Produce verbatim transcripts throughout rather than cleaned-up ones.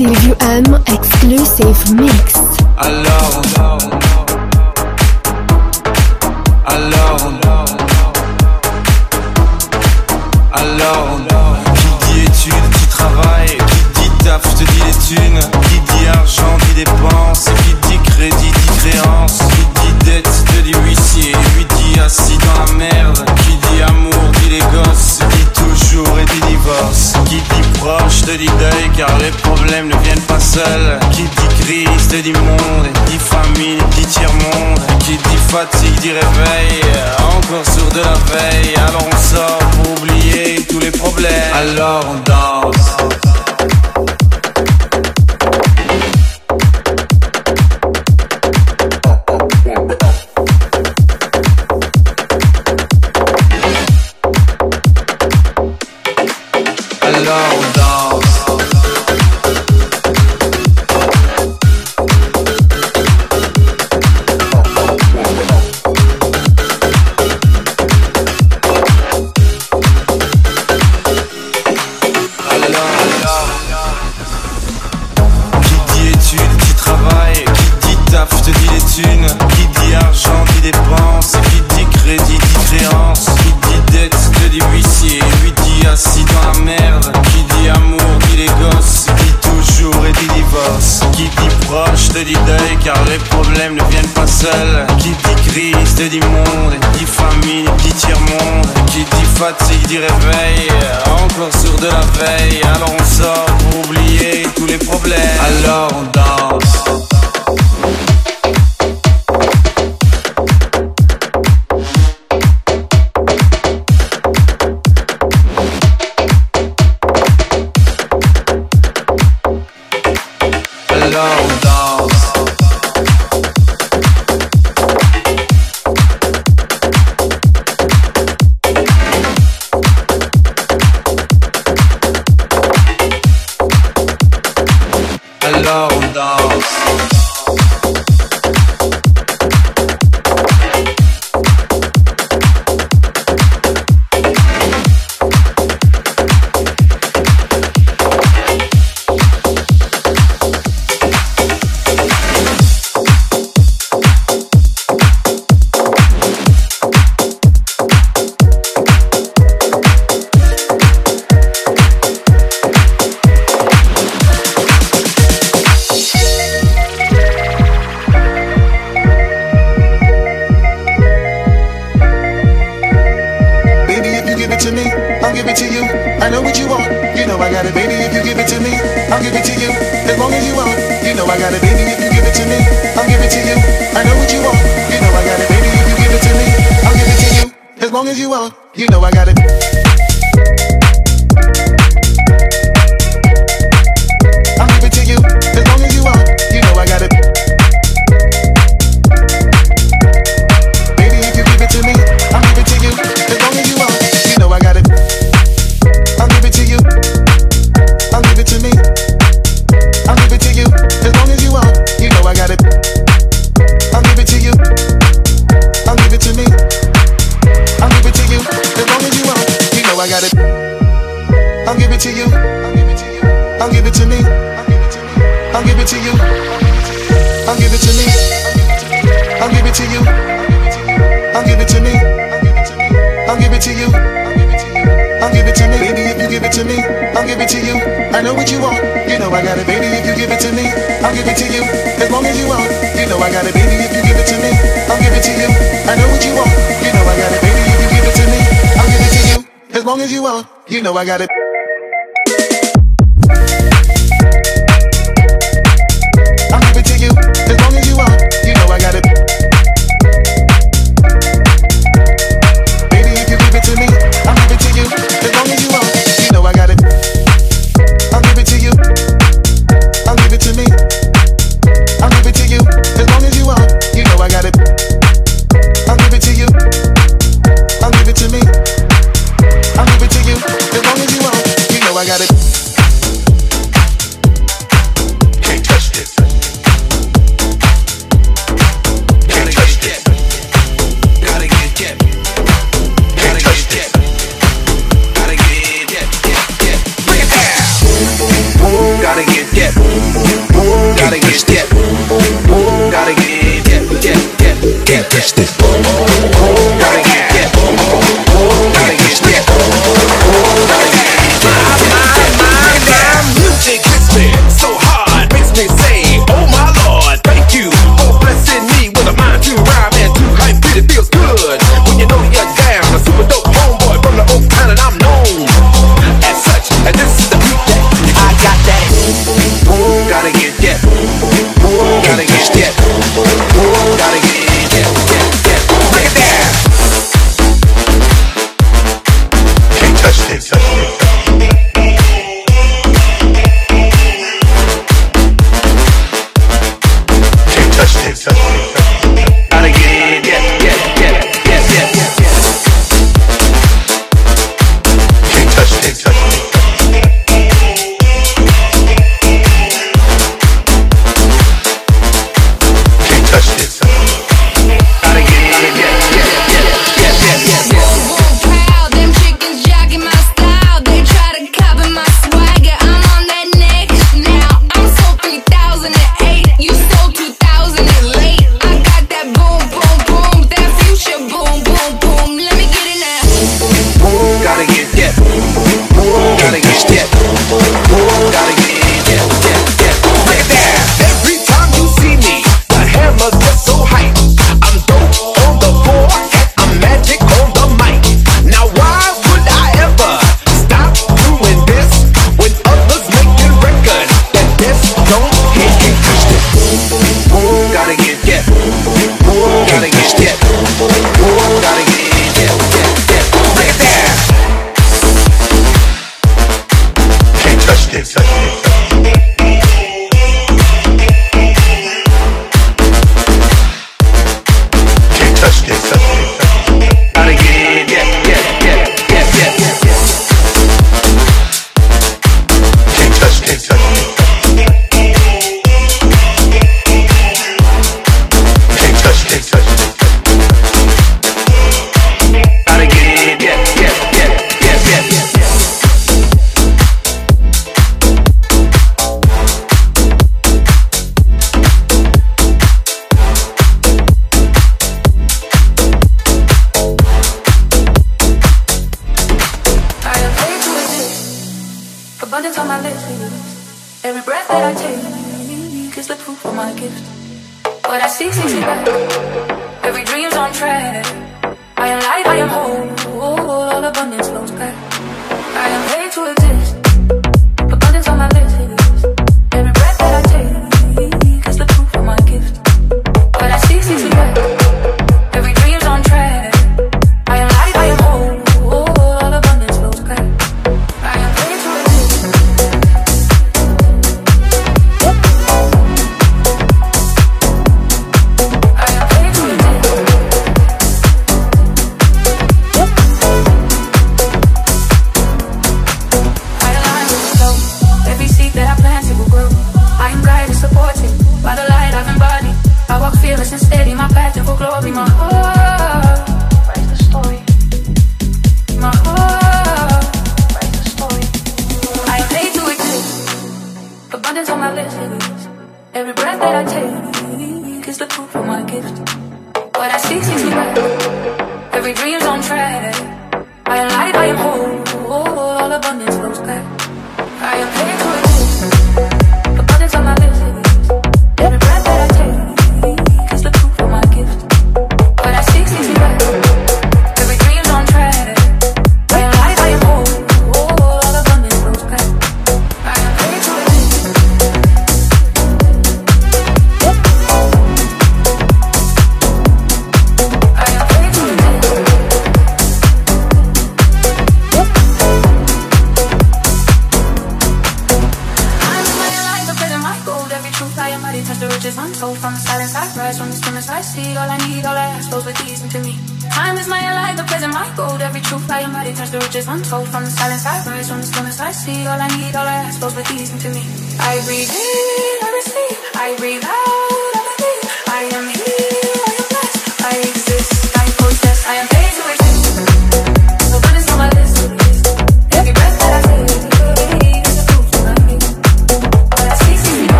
Silvio M exclusive mix. Alors, alors, alors, qui dit études, qui travaille, qui dit taf, te dit les thunes, qui dit argent, dit dépense, qui dit crédit, dit créance, qui dit dette, te dit huissier, lui dit assis dans la merde, qui dit amour, dit les gosses, dit toujours et dit divorce, qui dit proche, te dit deuil, car les problèmes ne viennent pas seuls, qui dit crise, te dit monde, dit famille, dit tiers-monde, qui dit fatigue, dit réveil, encore sourd de la veille, alors on sort pour oublier tous les problèmes, alors on danse. Alors on danse. Qui dit études, qui travaille, qui dit taf, te dit les thunes, qui dit argent, dit dépense, qui dit crédit, dit créance, qui dit dette, te dit huissier, lui dit assis dans la merde, qui dit amour, dit les gosses, dit toujours et dit divorce, qui dit proche, te dit deuil, car les problèmes ne viennent pas seuls, qui dit crise, te dit monde, dit famille, dit tiers-monde, qui dit fatigue, dit réveil, encore sourd de la veille, alors on sort pour oublier tous les problèmes, alors on danse. Alors on danse. Alors on danse. As long as you want, you know I got it. I'll give it to you. As long as you want, you know I got it. Baby, if you give it to me, I'll give it to you. As long as you want, you know I got it. I'll give it to you. I'll give it to me. I'll give it to you. As long as you want, you know I got it. I'll give it to you. I'll give it to me. I'll give it to you, as long as you want, you know I got it. I'll give it to you, I'll give it to me, I'll give it to you, I'll give it to me, I'll give it to you, I'll give it to me, I'll give it to you, I'll give it to me, baby if you give it to me, I'll give it to you, I know what you want, you know I got it, baby if you give it to me, I'll give it to you, as long as you want, you know I got it, baby if you give it to me, I'll give it to you, I know what you want, you know I got it, baby. As long as you want, you know I got it. I'll give it to you. As long as you want, you know I got it. Baby, if you give it to me, I'll give it to you. As long as you want, you know I got it. I'll give it to you. I'll give it to me. I'll give it to you. As long as you want, you know I got it. I'll give it to you. I'll give it to me. I'll give it to you, as long as you want. gotta get, get, gotta get, get, get, get, get, touch this. Gotta get, get, gotta get, get, gotta get. My, my, my, damn music hits me so hard, makes me say, oh my Lord, thank you for blessing me with a mind to rhyme and to hype beat. It feels good when you know you're down. A super dope homeboy from the Oak Town, and I'm known as such. And this is the beat that I got that. Gotta get, get, gotta get, get, gotta get, get, get, get. Look at that. Can't touch this, touch this. Can't touch this, touch this. Gotta get, get, get, get, get, get, get. Can't touch this, touch this.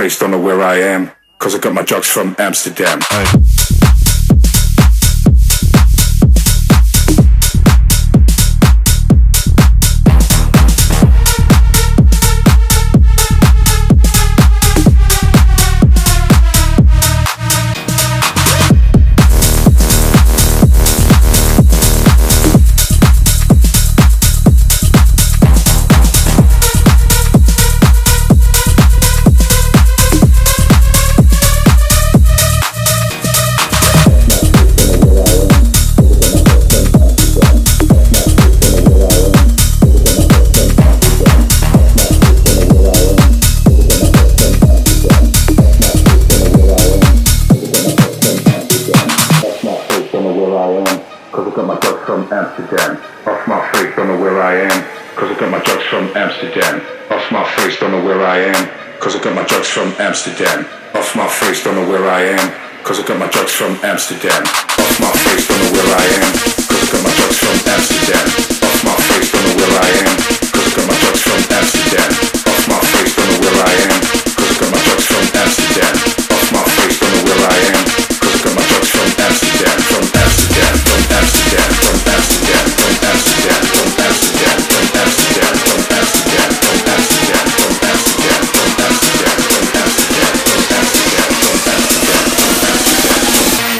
face, don't know where I am, cause I got my drugs from Amsterdam. Hey. Amsterdam. Off my face, don't know where I am, cause I got my drugs from Amsterdam. Off my face, don't know where I am, cause I got my drugs from Amsterdam. Off my face, don't know where I am, cause I got my drugs from Amsterdam. Off my face, don't know where I am, cause I got my drugs from Amsterdam. Off my face, don't know where I am, cause I got my drugs from Amsterdam. Off my face, don't know where I am, cause I got my drugs from Amsterdam. Off my face, don't know where I am, cause I got my drugs from Amsterdam. From Amsterdam, from Amsterdam, from Amsterdam, from Amsterdam, from Amsterdam, from Amsterdam, from Amsterdam, from Amsterdam, from Amsterdam, from Amsterdam, from Amsterdam, from Amsterdam, from Amsterdam, from Amsterdam.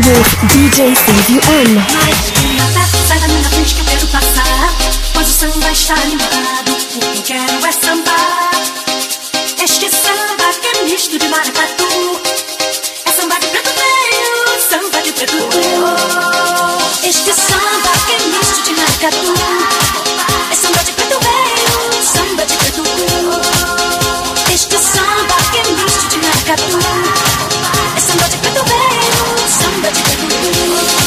with D J Save U M. Sai da minha frente que eu quero passar, pois o samba está animado. O que eu quero é sambar. Este samba que é misto de maracatu. É samba de preto velho, samba de preto velho. Este samba que é misto de maracatu. É samba de preto velho, samba de preto velho. Este samba que é misto de maracatu. É samba de preto velho, samba de preto velho.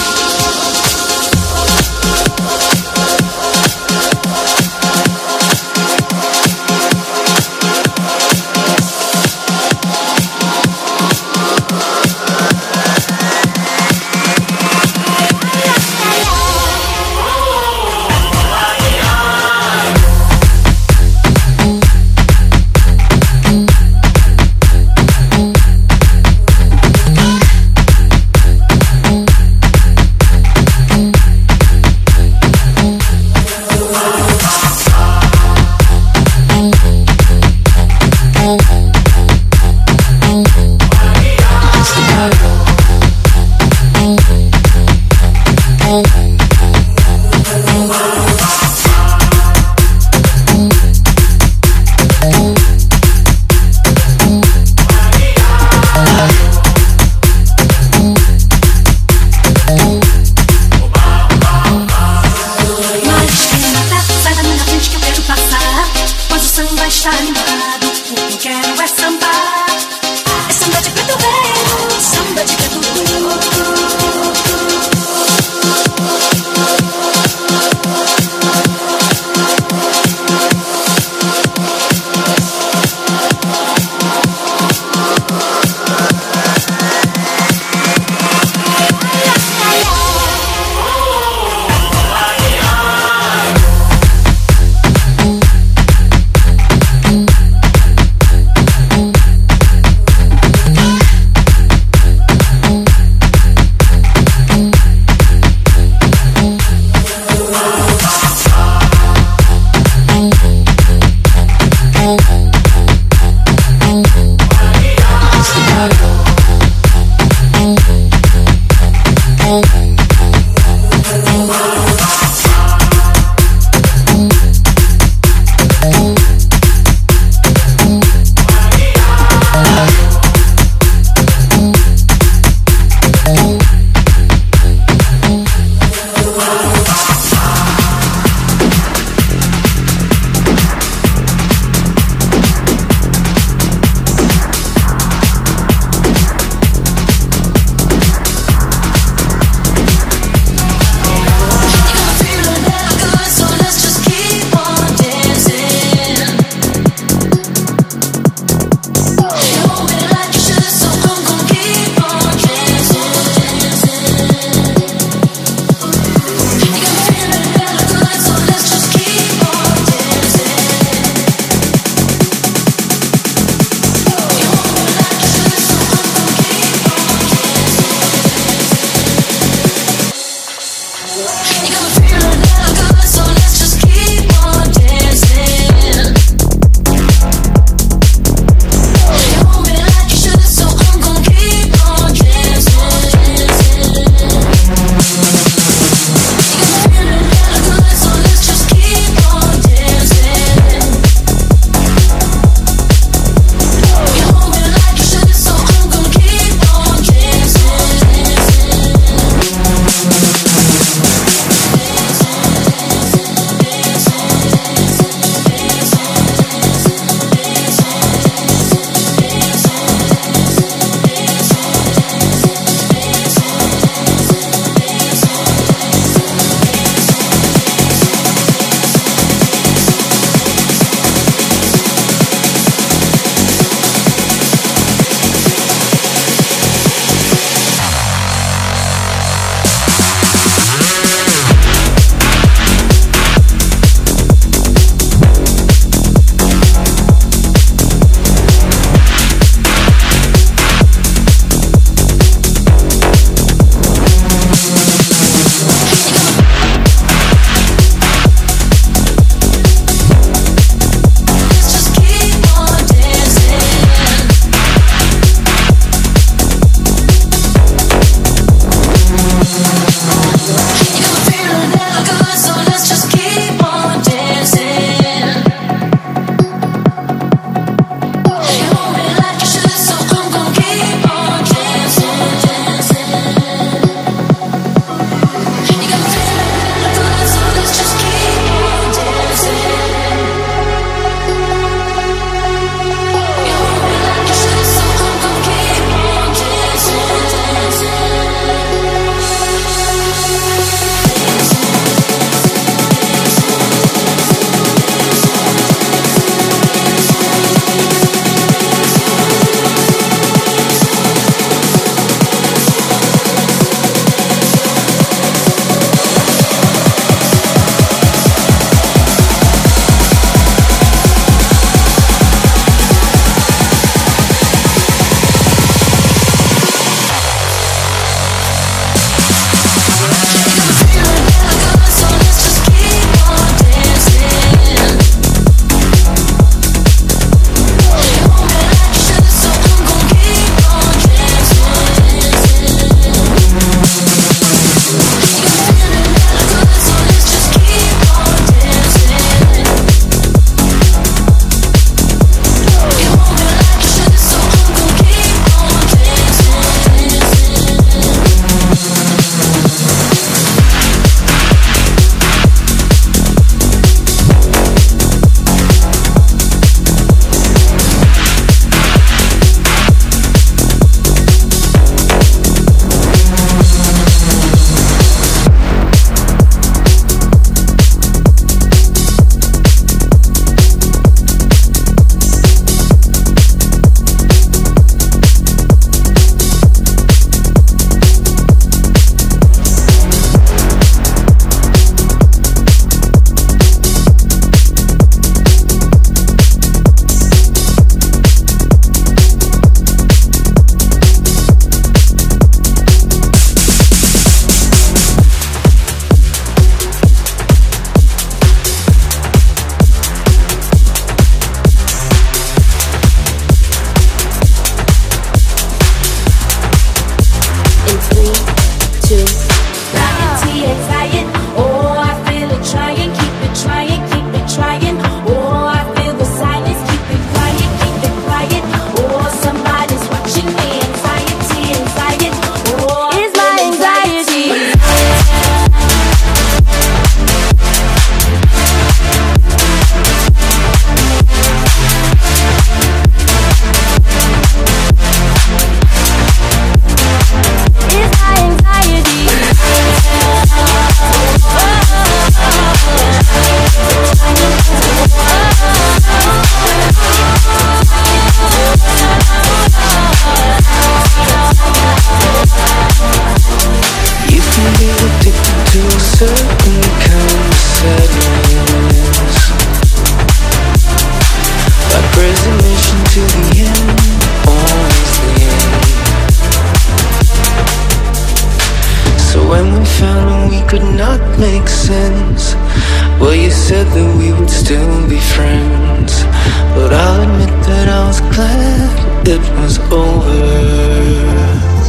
could not make sense. Well, you said that we would still be friends, but I'll admit that I was glad it was over.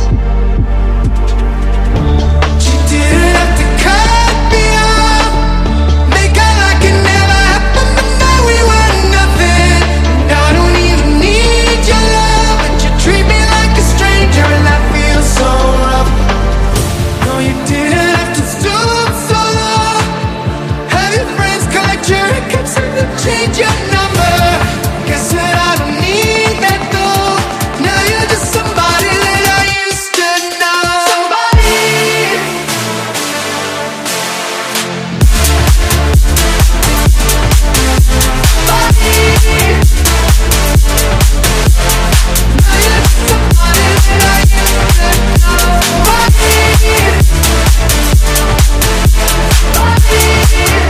Change your number. Guess that I don't need that though. Now you're just somebody that I used to know. Somebody. Somebody. Now you're just somebody that I used to know. Somebody. Somebody.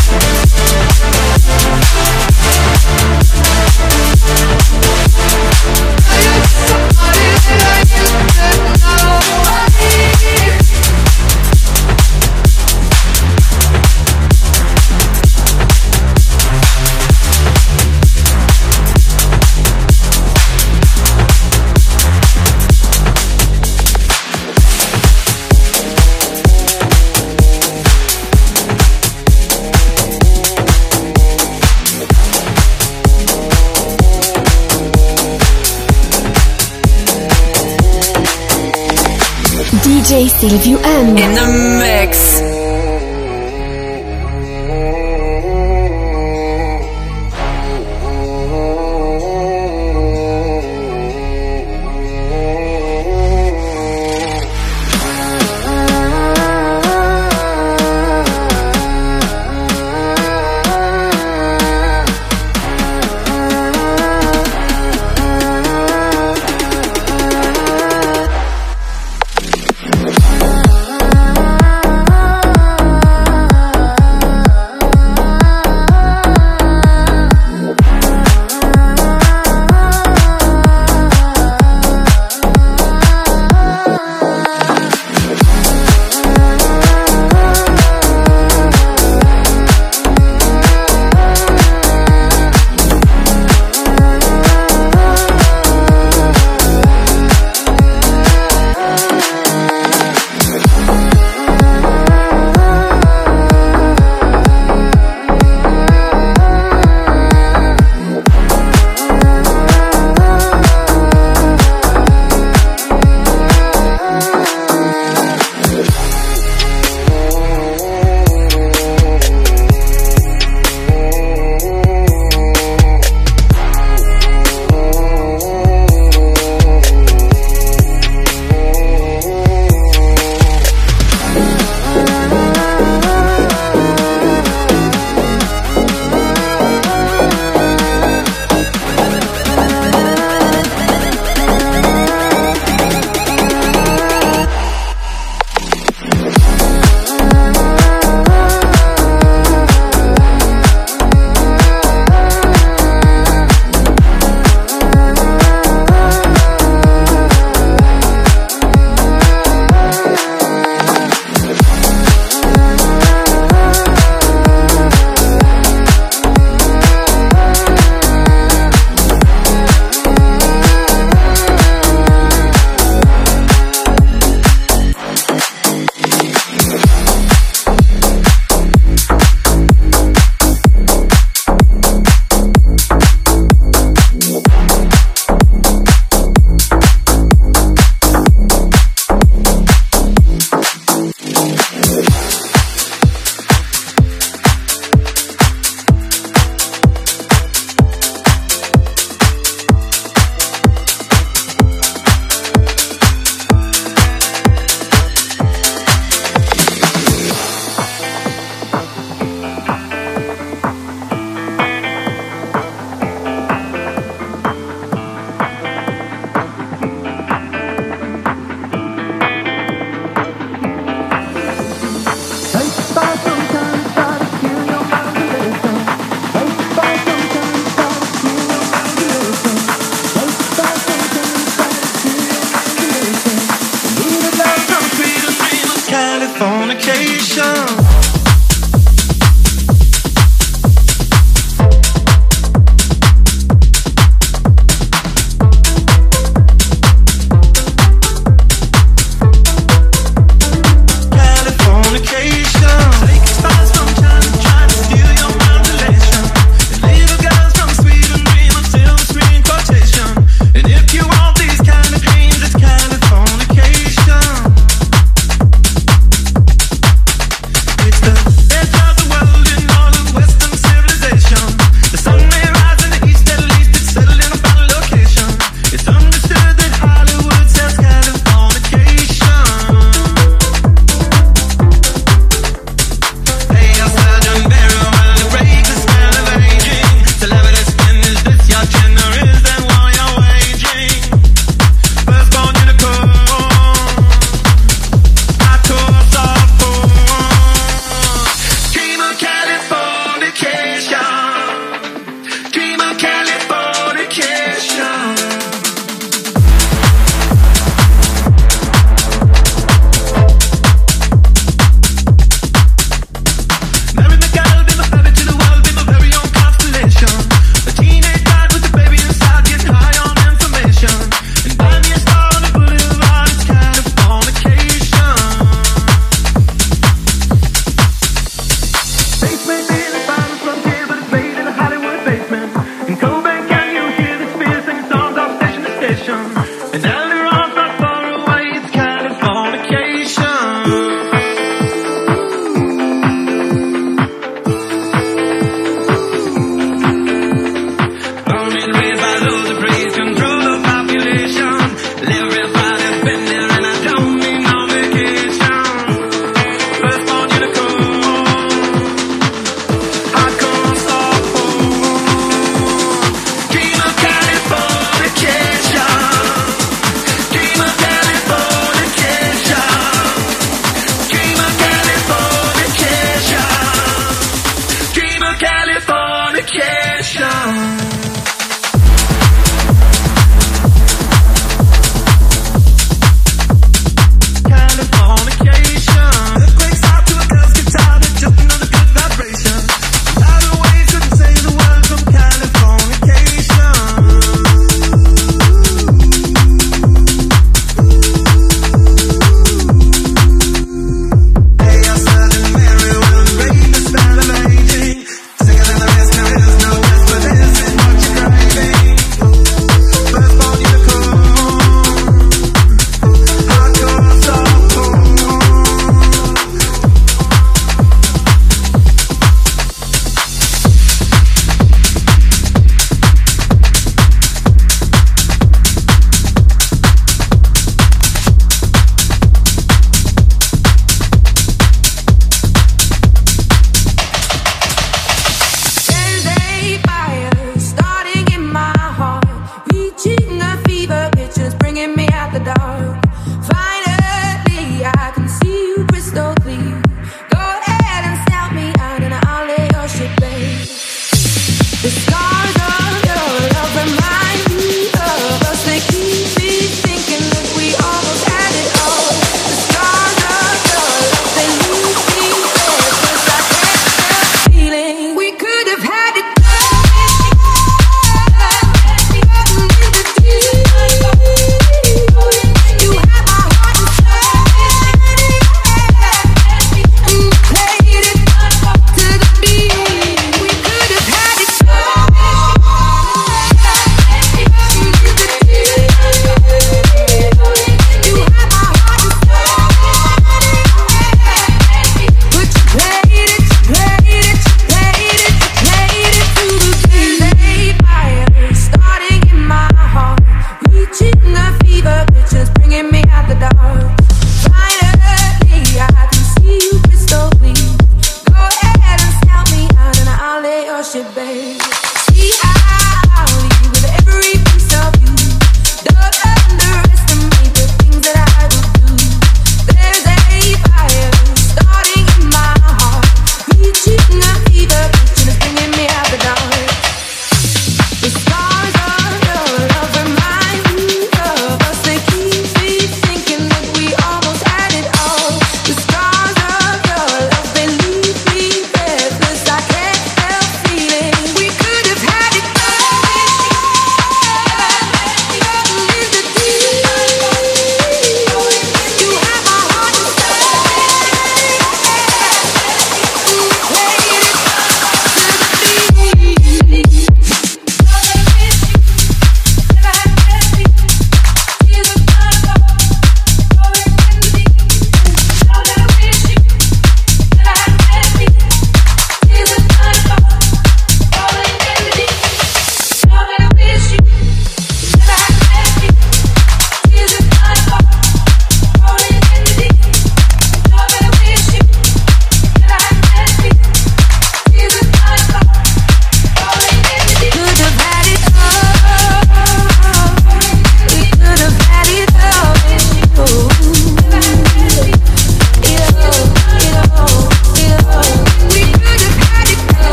D J Silvio M. In the mix. Oh,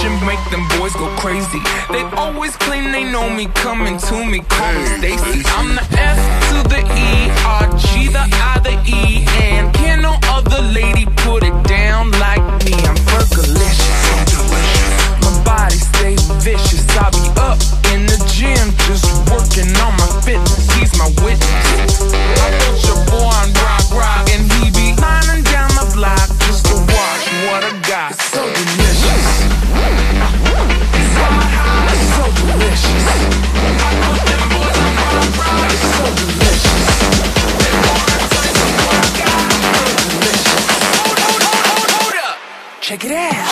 Motion make them boys go crazy. They always claim they know me, coming to me, call me Stacy. I'm the S to the E, R G, the I, the E, and can no other lady put it down like me. I'm Fergalicious, my body stay vicious. I be up in the gym, just working on my fitness. He's my witness. I put your boy on rock, rock, and he be lining down the block just to watch what I got. It's so delicious. It's hot, hot, it's so delicious. I put them boys on rock, rock, it's so delicious. They wanna taste of what I got. It's so delicious. Hold, hold, hold, hold, hold up. Check it out.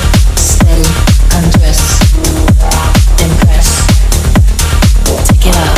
Take it up.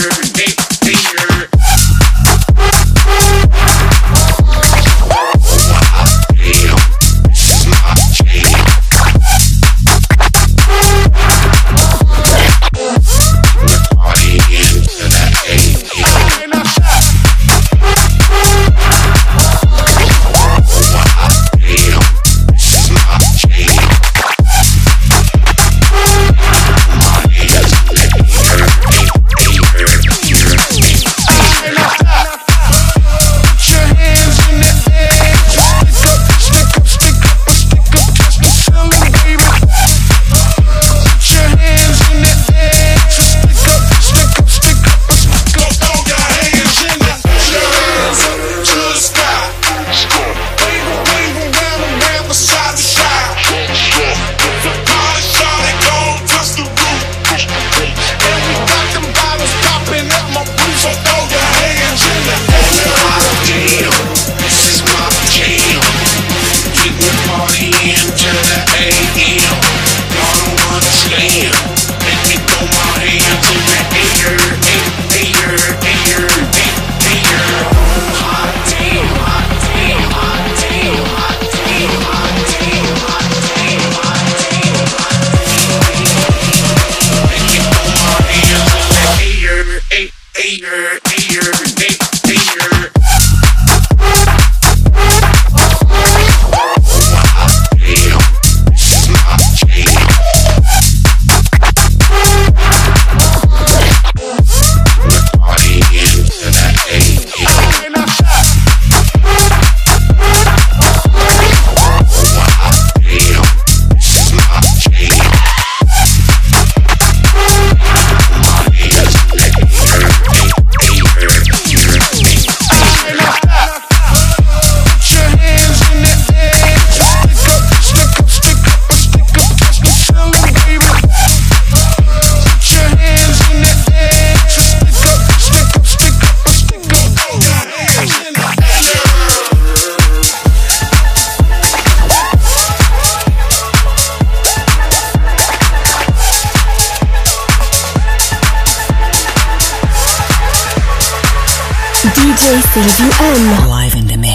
D J Sylvie M. Live in the mix.